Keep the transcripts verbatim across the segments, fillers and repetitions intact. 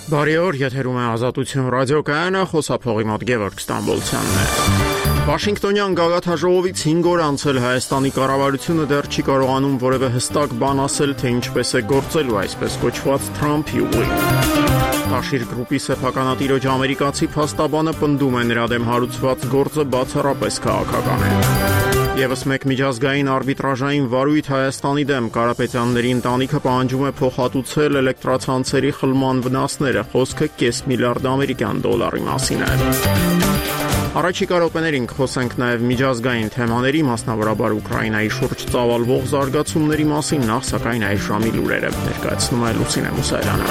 Բարի օր, եթերում է Ազատություն ռադիոկայանը, խոսափողի մոտ Գևորգ Ստամբոլցյանն է։ Վաշինգտոնյան գագաթնաժողովից հինգ օր անցել Հայաստանի կառավարությունը դեռ չի կարողանում որևէ հստակ բան ասել, թե ինչպես է գործելու այսպես կոչված Թրամփի ուղին։ Տաշիր գրուպի սեփականատիրոջ ամերիկացի փաստաբանը պնդում է նրա դեմ հարուցված գործը բացառապես քաղաքական է։ Եվս մեկ միջազգային արբիտրաժային վարույթ Հայաստանի դեմ Կարապետյանների ընտանիքը պահանջում է փոխհատուցել էլեկտրացանցերի խլման վնասները, խոսքը կես միլիարդ ամերիկյան դոլարի մասին է։ Առաջիկա րոպեներին կխոսենք նաև միջազգային թեմաների, մասնավորաբար Ուկրաինայի շուրջ ծավալվող զարգացումների մասին, նախ սակայն այս ժամի լուրերը ներկայացնում է Լուսինե Մուսայելյանը։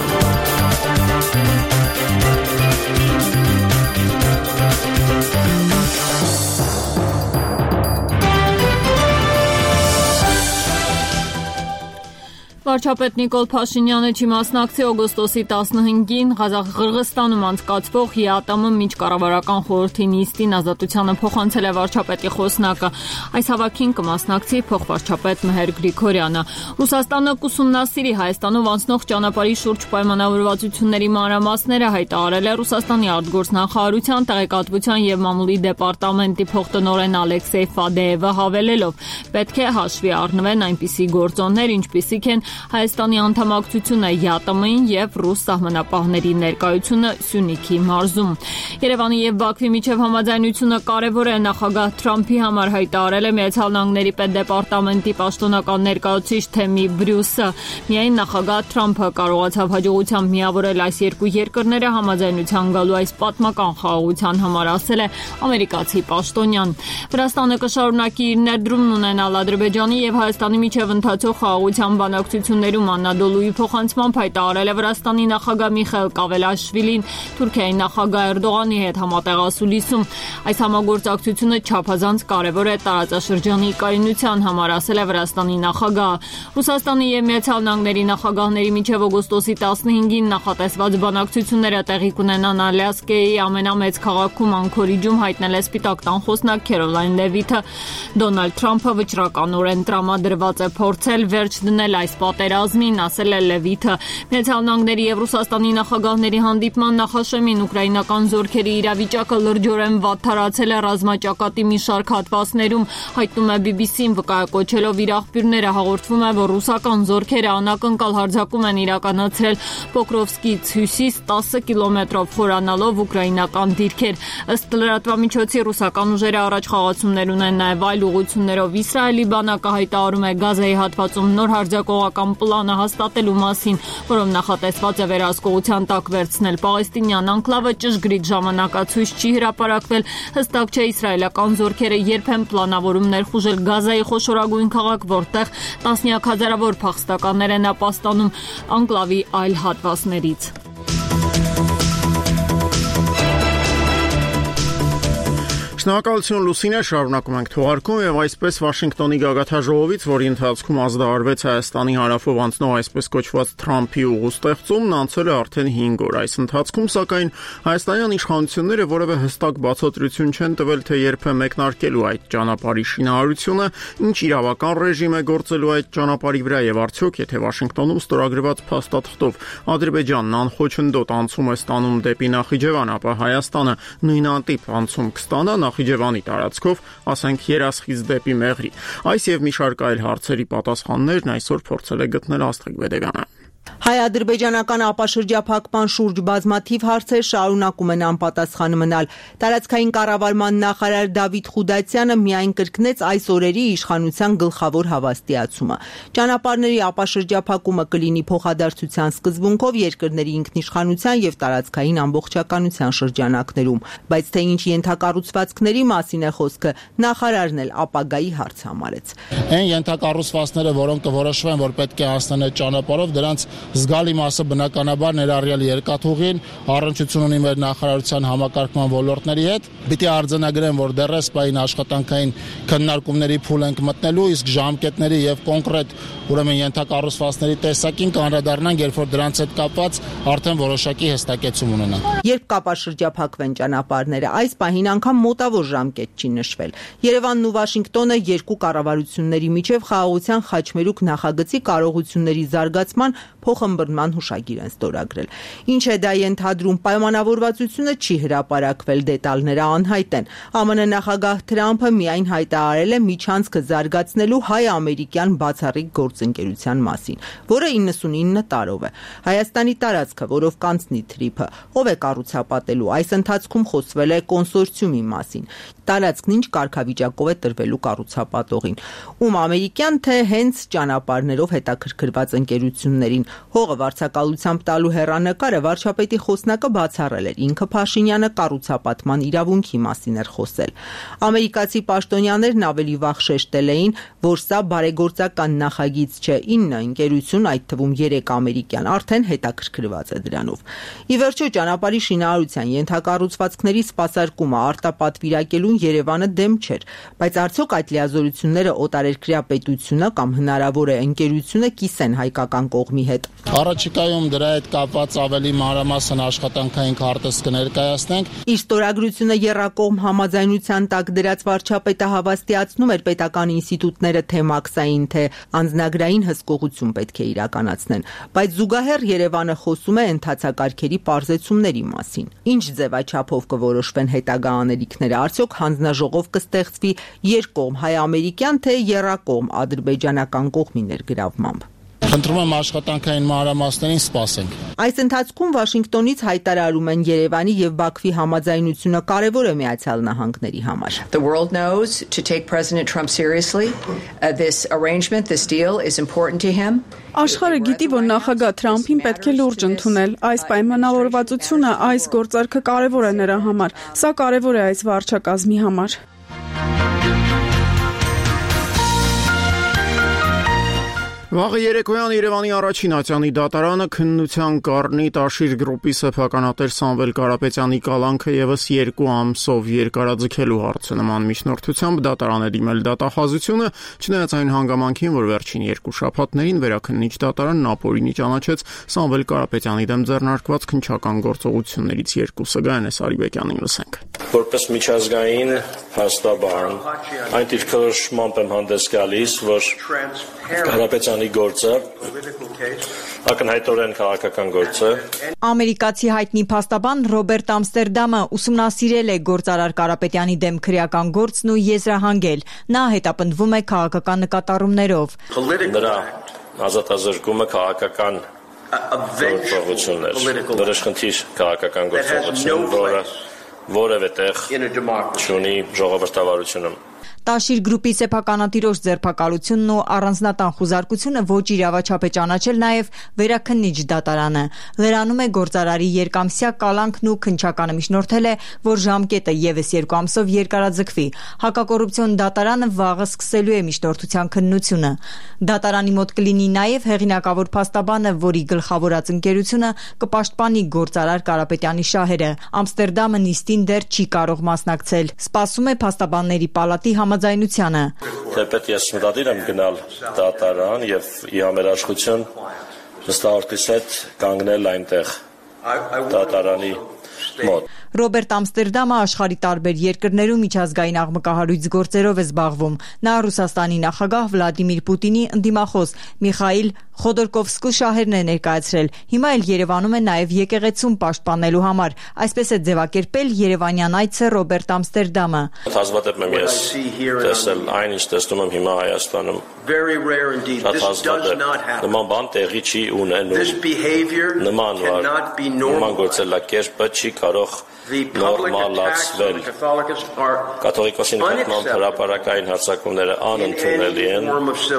Վարչապետ Նիկոլ Փաշինյանը չի մասնակցի օգոստոսի տասնհինգին Ղրղստանում անցկացվող ԵԱՏՄ միջկառավարական խորհրդի նիստին ազատությանը փոխանցել է վարչապետի խոսնակը։ Այս հավաքին կմասնակցի փոխվարչապետ Մեհեր Գրիգորյանը։ Ռուսաստանը կուսումնասիրի Հայաստանով անցնող ճանապարհի շուրջ պայմանավորվածությունների մանրամասները, հայտարարել է Ռուսաստանի արտգործնախարարության տեղեկատվության եւ մամուլի դեպարտամենտի փոխտնօրեն Ալեքսեյ Ֆադեևը, հավելելով. պետք է հաշվի առնվեն այնպիսի գործոններ, ինչպիսիք են Հայաստանի անդամակցությունը ԵԱՏՄ-ին եւ ռուս սահմանապահների ներկայությունը Սյունիքի մարզում։ Երևանի եւ Բաքվի միջև համաձայնությունը կարեւոր է, նախագահ Թրամփի համար հայտարարել է Միացյալ Նահանգների պետդեպարտամենտի պաշտոնական ներկայացուցիչ Թեմի Բրյուսը։ Միայն նախագահ Թրամփը կարողացավ հաջողությամբ միավորել այս երկու երկրները համաձայնության գալու այս պատմական խաղաղության համար, ասել է ամերիկացի պաշտոնյան։ Վրաստանը կշարունակի իր ներդրումն ունենալ Ադրբեջանի եւ Հայաստանի միջև ընթացող խաղաղության բանակցություններում Անադոլուի փոխանցմամբ հայտարարել է Վրաստանի նախագահ Միխայիլ Կավելաշվիլին Թուրքիայի նախագահ Էրդողանի հետ համատեղասուլիսում։ Այս համագործակցությունը չափազանց կարևոր է տարածաշրջանի կայունության համար, ասել է Վրաստանի նախագահը։ Ռուսաստանի եւ Միացյալ Նահանգների նախագահների միջև օգոստոսի տասնհինգին նախատեսված բանակցությունները տեղի կունենան Ալյասկայի ամենամեծ քաղաքում Անքորիջում, հայտնել է Սպիտակ տան խոսնակ Քերոլայն Լևիթը։ Դոնալդ Թրամփը վճռականորեն տրամադրված է փորձել վերջ դնել այս պատերազմին, ասել է Լևիթը։ Միացյալ Նահանգների եւ Ռուսաստանի նախագահների հանդիպման նախաշեմին ուկրաինական զորքերի իրավիճակը լրջորեն վատթարացել է ռազմաճակատի մի շարք հատվածներում, հայտնում է բի բի սին, վկայակոչելով իր աղբյուրները, հաղորդվում է, որ ռուսական զորքերը անակնկալ հարձակում են իրականացրել Պոկրովսկից հյուսիս տասը կիլոմետրով խորանալով ուկրաինական դիրքեր։ Ըստ լրատվամիջոցի ռուսական ուժերը առաջ խաղացումներ ունեն նաև այլ ուղղություններով։ Իսրայելի բանակը հայտարարում է Գազայի հատվածում նոր հարձակողական պլանը հաստատելու մասին, որով նախատեսված է վերահսկողության տակ վերցնել պաղեստինյան անկլավը, ճշգրիտ ժամանակացույց չի հրապարակվել, հստակ չէ իսրայելական զորքերը երբ են պլանավորում ներխուժել Գազայի խոշորագույն քաղաք, որտեղ տասնյակ հազարավոր փախստականներ են ապաստանում անկլավի այլ հատվածներից։ Շնորհակալություն Լուսինե, շարունակում ենք թողարկում եւ այսպես Վաշինգտոնի գագաթնաժողովից, որի ընթացքում ազդարարվեց Հայաստանի հարավով անցնող այսպես կոչված Թրամփի ուղուստեղծումն, անցել է արդեն հինգ օր։ Այս ընթացքում սակայն հայաստանյան իշխանությունները որևէ հստակ բացատրություն չեն տվել, թե երբ է մեկնարկելու այդ ճանապարհի շինարարությունը, ինչ իրավական ռեժիմ է գործելու այդ ճանապարհի վրա եւ արդյոք եթե Վաշինգտոնում ստորագրված փաստաթղթով Ադրբեջանն անխոչնդոտ անցում է ստանում դեպի Նախիջևան, ապա Հայաստանը նույնատիպ անցում կստանա Նախիջևանի տարածքով, ասենք երասխից դեպի Մեղրի։ Այս եւ մի շարք այլ հարցերի պատասխաններն այսօր փորձել է գտնել Աստղիկ Բեդեգյանը։ Հայ-ադրբեջանական ապաշրջափակման շուրջ բազմաթիվ հարցեր շարունակում են անպատասխան մնալ։ Տարածքային կառավարման նախարար Դավիթ Խուդացյանը միայն կրկնեց այս օրերի իշխանության գլխավոր հավաստիացումը։ Ճանապարհների ապաշրջափակումը կլինի փոխադարձության սկզբունքով երկրների ինքնիշխանության եւ տարածքային ամբողջականության շրջանակներում, բայց թե ինչ ենթակառուցվածքների մասին է խոսքը, նախարարն էլ ապագայի հարց համարեց։ Այն ենթակառուցվածքները, որոնք կորոշվեն, որ պետք է անցնեն այդ ճանապարհով, դրանց զգալի մասը բնականաբար ներառյալ երկաթուղին, առնչություն ունի մեր նախարարության համակարգման ոլորտների հետ։ Պիտի արձանագրեմ, որ դեռ սպային աշխատանքային քննարկումների փուլ ենք մտնելու, իսկ ժամկետների եւ կոնկրետ ուրեմն ենթակառուցվածքների տեսակին կանդրադառնանք, երբ որ դրանց հետ կապված արդեն որոշակի հստակեցում ունենանք։ Երբ կապաշրջափակվեն ճանապարհները, այս պահին անգամ մոտավոր ժամկետ չի նշվել։ Երևանն ու Վաշինգտոնը երկու կառավարությունների միջև խաղաղության խաչմերուկ նախագծի կարողությունների զարգացման փոխըմբռնման հուշագիր են ստորագրել։ Ինչ է դա ենթադրում, պայմանավորվածությունը չի հրապարակվել, դետալները անհայտ են։ ԱՄՆ նախագահ Թրամփը միայն հայտարարել է միջանցքը զարգացնելու հայ-ամերիկյան բացառիկ գործընկերության մասին, որը իննսունինը տարով է։ Հայաստանի տարածքը, որով կանցնի թրիփը, ով է կառուցապատելու, այս ընթացքում խոսվել է կոնսորցիումի մասին։ Տարածքն ինչ կարգավիճակով է տրվելու կառուցապատողին, ում ամերիկյան թե հենց ճանապարհներով հետաքրքրված ընկերություններին։ Հողը վարձակալությամբ տալու հեռանկարը վարչապետի խոսնակը բացառել էր, ինքը Փաշինյանը կառուցապատման իրավունքի մասին էր խոսել։ Ամերիկացի պաշտոնյաներն ավելի վաղ շեշտել էին, որ սա բարեգործական նախագիծ չէ, ինը ընկերություն, այդ թվում երեք ամերիկյան, արդեն հետաքրքրված է դրանով։ Ի վերջո ճանապարհի շինարարության ենթակառուցվածքների սպասարկումը արտապատվիրակելուն Երևանը դեմ չէր, բայց արդյոք այդ լիազորությունները օտարերկրյա պետությունը կամ հնարավոր է ընկերությունը կիսեն հայկական կողմի հետ։ Առաջիկայում դրա հետ կապված ավելի մանրամասն աշխատանքային քարտեզ կներկայացնենք։ Իր ստորագրությունը եռակողմ համաձայնության տակ դրած վարչապետը հավաստիացնում էր պետական ինստիտուտները թե մաքսային, թե անձնագրային հսկողություն պետք է իրականացնեն, բայց զուգահեռ Երևանը խոսում է ընթացակարգերի պարզեցումների մասին։ Ինչ ձևաչափով կորոշվեն հետագա անելիքները, արդյոք հանձնաժողով կստեղծվի երկկողմ հայ-ամերիկյան թե եռակողմ ադրբեջանական կողմի ներգրավմամբ։ Խնդրում եմ աշխատանքային մանրամասներին սպասենք։ Այս ընթացքում Վաշինգտոնից հայտարարում են Երևանի եւ Բաքվի համաձայնությունը կարեւոր է Միացյալ Նահանգների համար։ The world knows to take President Trump seriously. Uh, this arrangement, this deal is important to him. Աշխարհը գիտի, որ նախագահ Թրամփին պետք է լուրջ ընդունել։ Այս պայմանավորվածությունը, այս գործարքը կարևոր է նրա համար։ Սա կարևոր է այս վարչակազմի համար։ Վաղը երեկոյան Երևանի առաջին ատյանի դատարանը քննության կառնի Տաշիր գրուպի սեփականատեր Սամվել Կարապետյանի կալանքը եւս երկու ամսով երկարաձգելու հարցը նման միջնորդությամբ դատարան է դիմել դատախազությունը, չնայած այն հանգամանքին, որ վերջին երկու շաբաթներին վերաքննիչ դատարանն ապօրինի ճանաչեց Սամվել Կարապետյանի դեմ ձեռնարկված քննչական գործողություններից երկուսը։ Գայանես Արիբեկյանին լսենք։ Որպես միջազգային հաստաբան, այն դիրքորոշմամբ եմ հանդես գալիս, որ Կարապետյանի գործը ակնհայտորեն քաղաքական գործ է։ Ամերիկացի հայտնի փաստաբան Ռոբերտ Ամստերդամը ուսումնասիրել է գործարար Կարապետյանի դեմ քրեական գործն ու եզրահանգել։ Նա հետապնդվում է քաղաքական նկատառումներով։ Նրա ազատազրկումը քաղաքական գործողություն էր, վրեժխնդիր քաղաքական գործողություն, որը որևէ տեղ չունի ժողովրդավարությունում։ Տաշիր գրուպի սեփականատիրոջ ձերբակալությունն ու առանձնատան խուզարկությունը ոչ իրավաչափ է ճանաչել նաև վերաքննիչ դատարանը։ Լրանում է գործարարի երկամսյա կալանքն ու քննչականը միջնորդել է, որ ժամկետը եւս երկու ամսով երկարաձգվի։ Հակակոռուպցիոն դատարանը վաղը սկսելու է միջնորդության քննությունը։ Դատարանի մոտ կլինի նաև հեղինակավոր փաստաբանը, որի գլխավորած ընկերությունը կպաշտպանի գործարար Կարապետյանի շահերը։ Ամստերդամը նիստին դեռ չի կարող մասնակցել։ Սպասում է փաստաբանների պալատի համաձայնությանը։ Թեպետ ես մտադիր եմ գնալ դատարան եւ ի համերաշխություն հստակորպիս հետ կանգնել այնտեղ դատարանի մոտ։ Ռոբերտ Ամստերդամը աշխարհի տարբեր երկրներում միջազգային աղմկահարույց գործերով է զբաղվում։ Նա Ռուսաստանի նախագահ Վլադիմիր Պուտինի ընդդիմախոս Միխայիլ Խոդորկովսկու շահերն է ներկայացրել։ Հիմա էլ Երևանում է նաև եկեղեցում պաշտպանելու համար։ Այսպես է ձևակերպել երևանյան այցը Ռոբերտ Ամստերդամը։ Հազվադեպ եմ ես տեսել այն, ինչ տեսնում եմ հիմա Հայաստանում։ Շատ հազվադեպ նման բան տեղի չի ունենում։ Նման նման գործելակերպը չի կարող նորմալացվել։ Կաթողիկոսի նկատմամբ հրապարակային հարձակումները անընդունելի են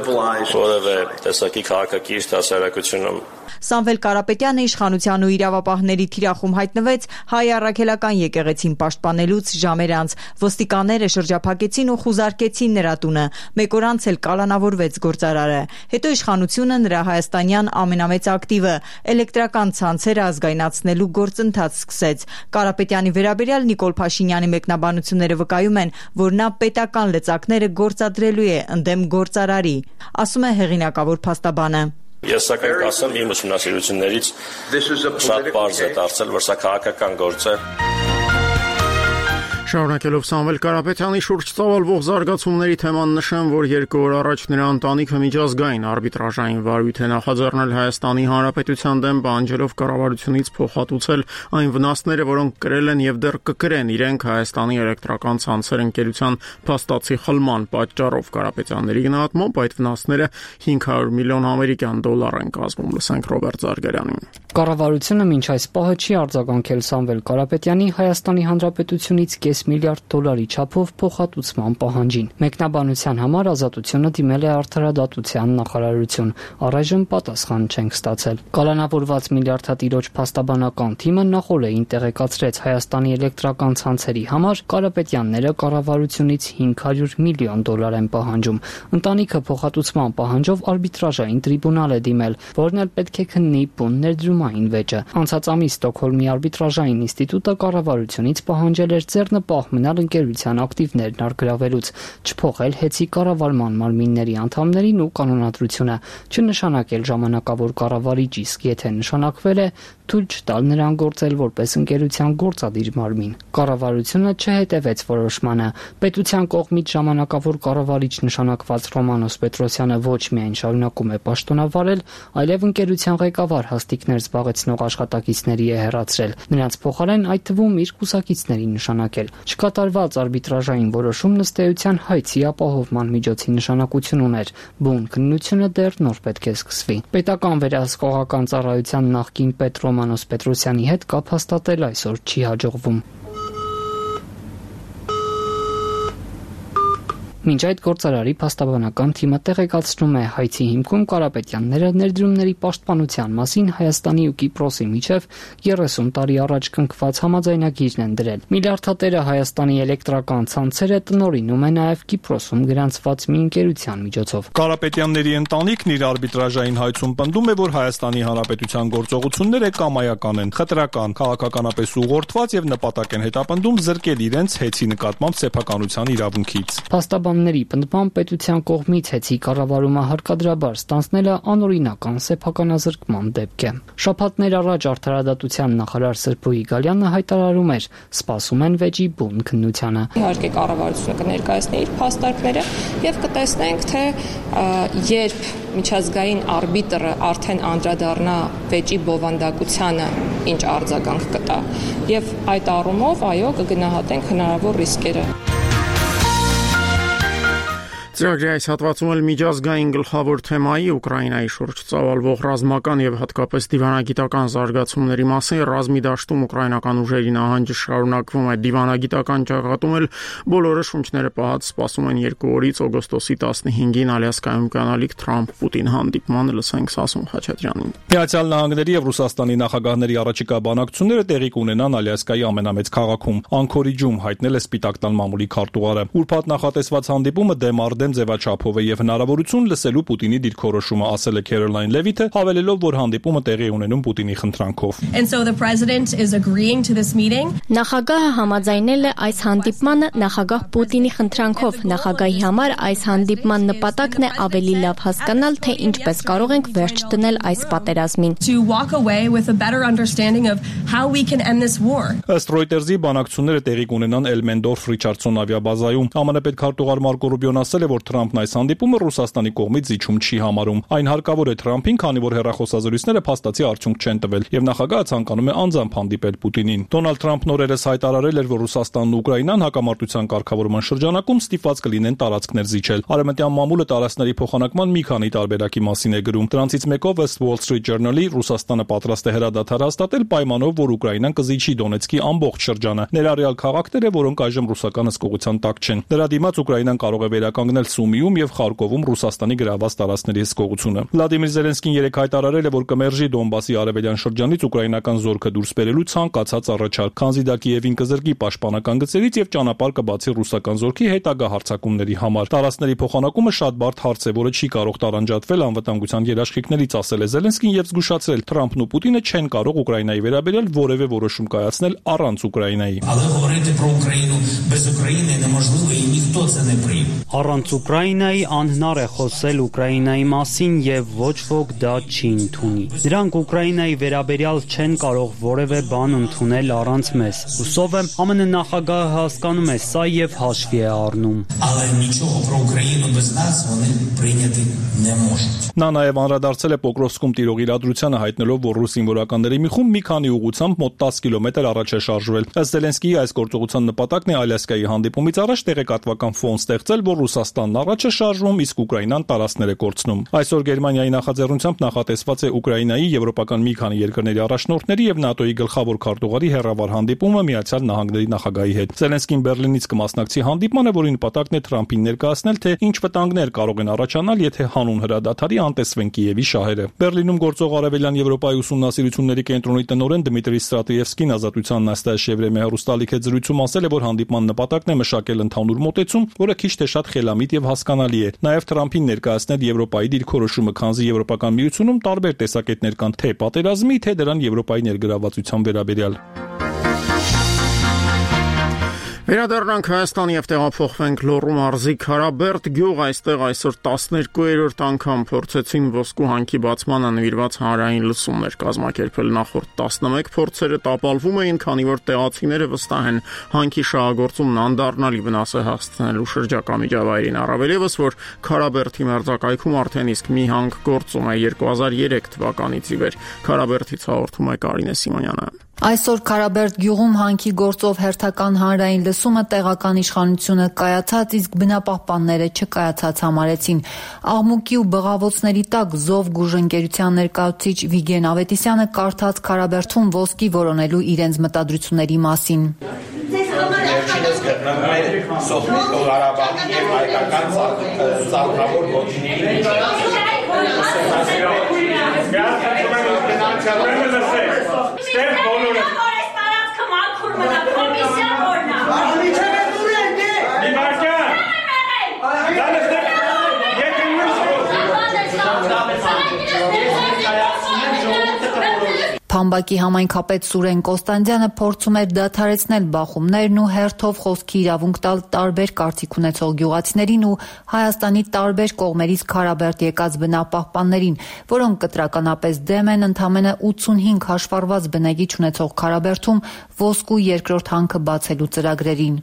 որևէ տեսակի քաղաքակիրթ հասարակությունում։ Սամվել Կարապետյանը իշխանության ու իրավապահների թիրախում հայտնվեց հայ առաքելական եկեղեցին պաշտպանելուց ժամեր անց։ Ոստիկանները շրջափակեցին ու խուզարկեցին նրա տունը։ Մեկ օր անց էլ կալանավորվեց գործարարը։ Հետո իշխանությունը նրա հայաստանյան ամենամեծ ակտիվը էլեկտրական ցանցերը ազգայնացնելու գործընթաց սկսեց։ Կարապետյանի վերաբերյալ Նիկոլ Փաշինյանի մեկնաբանությունները վկայում են, որ նա պետական լծակները գործադրելու է ընդդեմ գործարարի, ասում է հեղինակավոր փաստաբանը։ Ես սակայն կասեմ իմ ուսումնասիրություններից շատ պարզ է դարձել, որ սա քաղաքական գործ է։ Շարունակելով Սամվել Կարապետյանի շուրջ ծավալվող զարգացումների թեման նշեմ, որ երկու օր առաջ նրա ընտանիքը միջազգային արբիտրաժային վարույթ է նախաձեռնել Հայաստանի Հանրապետության դեմ, պահանջելով կառավարությունից փոխհատուցել այն վնասները, որոնք կրել են եւ դեռ կկրեն իրենք Հայաստանի էլեկտրական ցանցեր ընկերության փաստացի խլման պատճառով։ Կարապետյանների գնահատմամբ այդ վնասները հինգ հարյուր միլիոն ամերիկյան դոլար են կազմում։ Լսենք Ռոբերտ Զարգարյանին։ Կառավարությունը մինչ այս պահը չի արձագանքել Սամվել Կարապետյանի Հայաստանի Հանրապետությունից կես միլիարդ դոլարի չափով փոխհատուցման պահանջին։ Մեկնաբանության համար ազատությունը դիմել է Արդարադատության նախարարություն, առայժմ պատասխան չենք ստացել։ Կալանավորված միլիարդատիրոջ փաստաբանական թիմը նախօրեին տեղեկացրեց Հայաստանի էլեկտրական ցանցերի համար Կարապետյանները կառավարությունից հինգ հարյուր միլիոն դոլար են պահանջում։ Ընտանիքը փոխհատուցման պահանջով արբիտրաժային տրիբունալ է դիմել, որն էլ պետք է քննի բուն ներդրումային վեճը։ Անցած ամիս Ստոկհոլմի արբիտրաժային ինստիտուտը կառավարությունից պահանջել էր ձեռնպահ մնալ ընկերության ակտիվներն առգրավելուց, չփոխել հեծի կառավարման մարմինների անդամներին ու կանոնադրությունը, չնշանակել ժամանակավոր կառավարիչ, իսկ եթե նշանակվել է, թույլ չտալ նրան գործել որպես ընկերության գործադիր մարմին։ Կառավարությունը չհետևեց որոշմանը։ Պետության կողմից ժամանակավոր կառավարիչ նշանակված Ռոմանոս Պետրոսյանը ոչ միայն շարունակում է պաշտոնավարել, այլև ընկերության ղեկավար հաստիկներ զբաղեցնող աշխատակիցների է հեռացրել, նրանց փոխարեն այդ թվում իր կուսակիցների նշանակել։ Չկատարված արբիտրաժային որոշումն ըստ էության հայցի ապահովման միջոցի նշանակություն ուներ։ Բուն քննությունը դեռ նոր պետք է սկսվի։ Պետական վերահսկողական ծառայության նախկին պետ Ռոմանոս Պետրոսյանի հետ կապ հաստատել այսօր չի հաջողվում։ Մինչ այդ գործարարի փաստաբանական թիմը տեղեկացնում է հայցի հիմքում Կարապետյանները ներդրումների պաշտպանության մասին Հայաստանի ու Կիպրոսի միջև երեսուն տարի առաջ կնքված համաձայնագիրն են դրել։ Միլիարդատերը Հայաստանի էլեկտրական ցանցերը տնօրինում է նաև Կիպրոսում գրանցված մի ընկերության միջոցով։ Կարապետյանների ընտանիքն իր արբիտրաժային հայցում պնդում է, որ Հայաստանի Հանրապետության գործողությունները կամայական են, խտրական, քաղաքականապես ուղղորդված եւ նպատակ են հետապնդում զրկել իրենց հեծի նկատմամբ սեփականության իրավունքից։ Փաստաբանների պնդմամբ պետության կողմից հեծի կառավարումը հարկադրաբար ստանձնելը անօրինական սեփականազրկման դեպք է։ Շաբաթներ առաջ Արդարադատության նախարար Սրբոյի Գալյանը հայտարարում էր՝ սպասում են վեճի բուն քննությանը։ Իհարկե կառավարությունը կներկայացնի իր փաստարկները եւ կտեսնենք, թե երբ միջազգային արբիտրը արդեն անդրադառնա վեճի բովանդակությանը, ինչ արձագանք կտա։ Եվ այդ առումով, այո, կգնահատենք հնարավոր ռիսկերը։ Ծրագրի այս հատվածում էլ միջազգային գլխավոր թեմայի Ուկրաինայի շուրջ ծավալվող ռազմական եւ հատկապես դիվանագիտական զարգացումների մասին ռազմի դաշտում ուկրաինական ուժերի նահանջը շարունակվում է։ Դիվանագիտական ճակատում էլ բոլորը շունչները պահած սպասում են երկու օրից օգոստոսի տասնհինգին Ալյասկայում կանալիք Թրամփ-Պուտին հանդիպմանը։ Լսենք Սասուն Խաչատրյանին։ Միացյալ Նահանգների եւ Ռուսաստանի նախագահների առաջիկա բանակցությունները տեղի կունենան Ալյասկայի ամենամեծ քաղաքում Անկորիջում, հայտնել է Սպիտակ տան մամուլի քարտուղարը։ Ուրբաթ նախատեսված հանդիպումը դեմ առ դեմ ձևաչափով է եւ հնարավորություն լսելու Պուտինի դիրքորոշումը, ասել է Քերոլայն Լևիթը, հավելելով, որ հանդիպումը տեղի ունենում Պուտինի խնդրանքով։ Նախագահը համաձայնել է այս հանդիպմանը նախագահ Պուտինի խնդրանքով։ Նախագահի համար այս հանդիպման նպատակն է ավելի լավ հասկանալ, թե ինչպես կարող ենք վերջ դնել այս պատերազմին։ Ըստ Reuters-ի բանակցությունները տեղի կունենան Էլմենդորֆ Ռիչարդսոն ավիաբազայում։ ԱՄՆ պետքարտուղար Մարկո Ռուբիոն ասել է, որ Թրամփն այս հանդիպումը Ռուսաստանի կողմից զիջում չի համարում։ Այն հարկավոր է Թրամփին, քանի որ հեռախոսազրույցները փաստացի արդյունք չեն տվել, եւ նախագահը ցանկանում է անձամբ հանդիպել Պուտինին։ Դոնալդ Թրամփն օրերս հայտարարել էր, որ Ռուսաստանն ու Ուկրաինան հակամարտության կարգավորման շրջանակում ստիպված կլինեն տարածքներ զիջել։ Արևմտյան մամուլը տարածքների փոխանակման մի քանի տարբերակի մասին է գրում։ Դրանցից մեկով ըստ Wall Street Journal-ի Ռուսաստանը պատրաստ է հրադադար հաստատել պայմանով, որ Ուկրաինան կզիջի Դոնեցկի ամբողջ շրջանը, ներառյալ քաղաքները, որոնք այժմ ռուսական հսկողության տակ չեն։ Դրա դիմաց Ուկրաինան կարող է վերականգնել Սումիում եւ Խարկովում Ռուսաստանի գրաված տարածքների հսկողությունը։ Վլադիմիր Զելենսկին երեկ հայտարարել է, որ կմերժի Դոնբասի արևելյան շրջանից ուկրաինական զորքը դուրս բերելու ցանկացած առաջարկ, քանզի դա Կիևին կզրկի պաշտպանական գծերից եւ ճանապարհ կբացի ռուսական զորքի հետագա հարձակումների համար։ Տարածքների փոխանակումը շատ բարդ հարց է, որը չի կարող տարանջատվել անվտանգության երաշխիքներից, ասել է Զելենսկին եւ զգուշացրել՝ Թրամփն ու Պուտինը չեն կարող Ուկրաինայի վերաբերյալ որևէ որոշում կայացնել առանց Ուկրաինայի։ Але говорити про Україну без України неможливо і ніхто це не прийме. Առանց Ուկրաինայի անհնար է խոսել Ուկրաինայի մասին եւ ոչ ոք դա չի ընդունի։ Նրանք Ուկրաինայի վերաբերյալ չեն կարող որևէ բան ընդունել առանց մեզ։ Հուսով եմ ԱՄՆ նախագահը հասկանում է սա եւ հաշվի է առնում։ Նա նաեւ անդրադարձել է Պոկրովսկում տիրող իրադրությանը, հայտնելով, որ ռուս զինվորականների մի խումբ մի քանի ուղղությամբ մոտ տասը կիլոմետր առաջ է շարժվել։ Ըստ Զելենսկիի այս գործողության նպատակն է Ալյասկայի հանդիպումից առաջ տեղեկատվական ֆոն ստեղծել, որ Ռուսաստանն առաջ է շարժվում, իսկ Ուկրաինան տարածքներ է կորցնում։ Այսօր Գերմանիայի նախաձեռնությամբ նախատեսված է Ուկրաինայի, եվրոպական մի քանի երկրների առաջնորդների եւ ՆԱՏՕ-ի գլխավոր քարտուղարի հեռավար հանդիպումը Միացյալ Նահանգների նախագահի հետ։ Զելենսկին Բերլինից կմասնակցի հանդիպմանը, որի նպատակն է Թրամփին ներկայացնել, թե ինչ վտանգներ կարող են առաջանալ, եթե հանուն հրադադարի անտեսվեն Կիևի շահերը։ Բերլինում գործող Արևելյան Եվրոպայի ուսումնասիրությունների կենտրոնի տնօրեն Դմիտրի Ստրատեևսկին Ազատության Նաստասիա Եվրեմիա հեռուստալիք հետ զրույցում ասել է, որ հանդիպման նպատակն է մշակել ընդհանուր մոտեցում, որը քիչ թե շատ խելամիտ եւ հասկանալի է։ Նաեւ Թրամփին ներկայացնել Եվրոպայի դիրքորոշումը, քանզի Եվրոպական միությունում տարբեր տեսակետներ կան թե պատերազմի, թե դրան Եվրոպայի ներգրավվածության վերաբերյալ։ Վերադառնանք Հայաստան եւ տեղափոխվենք Լոռու մարզի Քարաբերդ գյուղ, այստեղ այսօր տասներկուերորդ անգամ փորձեցին ոսկու հանքի բացմանը նվիրված հանրային լսումներ կազմակերպել։ Նախորդ տասնմեկ փորձերը տապալվում էին, քանի որ տեղացիները վստահ են հանքի շահագործումն անդառնալի վնաս է հասցնելու շրջակա միջավայրին, առավել եւս, որ Քարաբերդի մերձակայքում արդեն իսկ մի հանք գործում է երկու հազար երեք թվականից ի վեր։ Քարաբերդից հաղորդում է Կարինե Սիմոնյանը։ Այսօր Քարաբերդ գյուղում հանքի գործով հերթական հանրային լսումը տեղական իշխանությունը կայացած, իսկ բնապահպանները չկայացած համարեցին։ Աղմուկի ու բղավոցների տակ Զով գուժընկերության ներկայացուցիչ Վիգեն Ավետիսյանը կարդաց Քարաբերդում ոսկի որոնելու իրենց մտադրությունների մասին։ Վերջինս գտնվում է Սոֆիա Ղարաբաղի եւ հայկական ցանկավոր ոչինների Փամբակի համայնքապետ Սուրեն Կոստանդյանը փորձում էր դադարեցնել բախումներն ու հերթով խոսքի իրավունք տալ տարբեր կարծիք ունեցող գյուղացիներին ու Հայաստանի տարբեր կողմերից Քարաբերդ եկած բնապահպաններին, որոնք կտրականապես դեմ են ընդամենը ութսունհինգ հաշվառված բնագիչ ունեցող Քարաբերդում ոսկու երկրորդ հանքը բացելու ծրագրերին։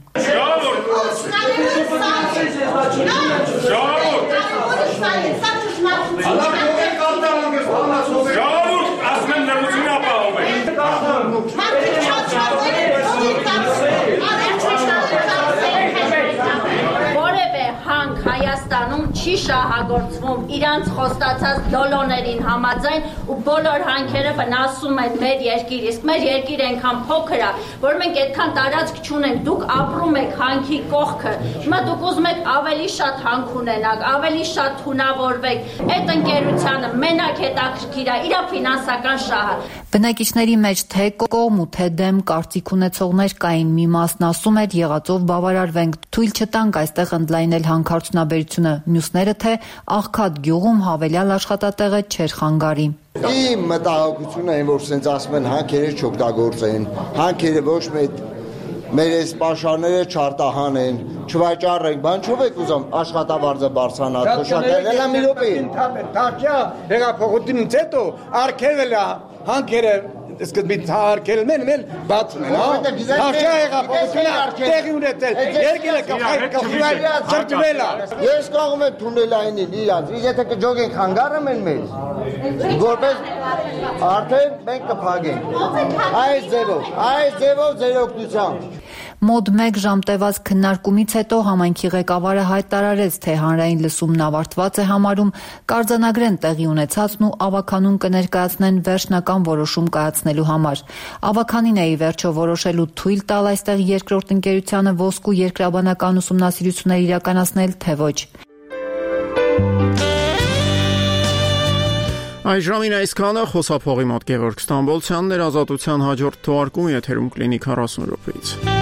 Հայաստանում չի շահագործվում իրանց խոստացած դոլոներին համաձայն ու բոլոր հանքերը վնասում են մեր երկիր, իսկ մեր երկիրը այնքան փոքր է, որ մենք այդքան տարածք չունենք, դուք ապրում եք հանքի կողքը, հիմա դուք ուզում եք ավելի շատ հանք ունենաք, ավելի շատ թունավորվեք, այդ ընկերությանը մենակ հետաքրքիր է իր ֆինանսական շահը։ Բնակիչների մեջ թե կողմ ու թե դեմ կարծիք ունեցողներ կային, մի մասն ասում էր եղածով բավարարվենք, թույլ չտանք այստեղ ընդլայնել հանքարդյունաբերությունը, մյուսները թե աղքատ գյուղում հավելյալ աշխատատեղը չէր խանգարի։ Իմ մտահոգությունը այն, որ սենց ասում են հանքերը չօգտագործեն, հանքերը ոչ մեկ մեր այս պաշարները չարտահանեն, չվաճառենք, բան չով եք ուզում աշխատավարձը բարձրանա, թոշակել էլա մի րոպե։ Թաքյա հեղափոխությունից հետո արգելել է հանքերը սկզբից հարկել մեն մեն բացում են, հա։ Թաքյա հեղափոխությունը տեղի ունեցել, երկիրը կխայր ծրճվել է։ Ես կողում եմ թունելայինին իրանց, իսկ եթե կջոգենք հանգարը մեն մեզ, որպես արդեն մենք կփակենք։ Այս ձևով, այս ձևով ձեր օգնությամբ։ Մոտ մեկ ժամ տևած քննարկումից հետո համայնքի ղեկավարը հայտարարեց, թե հանրային լսումն ավարտված է համարում, կարձանագրեն տեղի ունեցածն ու ավականուն կներկայացնեն վերջնական որոշում կայացնելու համար։ Ավականին է ի վերջո որոշելու թույլ տալ այստեղ երկրորդ ընկերությանը ոսկու երկրաբանական ուսումնասիրություններ իրականացնել, թե ոչ։ Այժմին այսքանը, խոսափողի մոտ Գևորգ Ստամբոլցյանն էր, Ազատության հաջորդ թողարկումը եթերում կլինի քառասուն րոպեից։